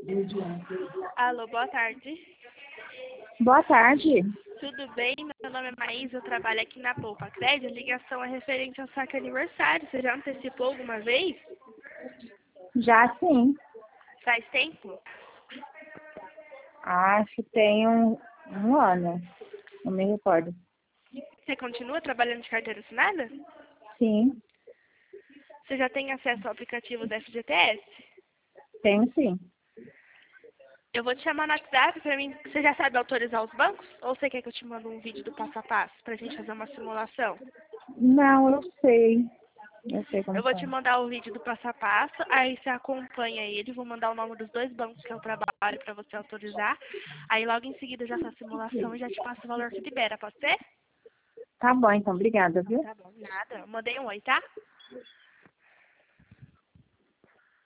Alô, boa tarde. Boa tarde. Tudo bem? Meu nome é Maísa, eu trabalho aqui na Poupa Crédito. A ligação é referente ao saque aniversário. Você já antecipou alguma vez? Já sim. Faz tempo? Acho que tem um ano. Não me recordo. Você continua trabalhando de carteira assinada? Sim, Você já tem acesso ao aplicativo da FGTS? tenho sim. Eu vou te chamar no WhatsApp pra mim. Você já sabe autorizar os bancos? Ou você quer que eu te mande um vídeo do passo a passo pra gente fazer uma simulação? Não, eu sei. Eu sei Eu como vou te faz. mandar o vídeo do passo a passo, aí você acompanha ele, vou mandar o nome dos dois bancos que eu trabalho para você autorizar. Aí logo em seguida eu já faço a simulação e já te passo o valor que libera, pode ser? Tá bom, então. Obrigada, viu? Tá bom, nada. Mandei um oi, tá?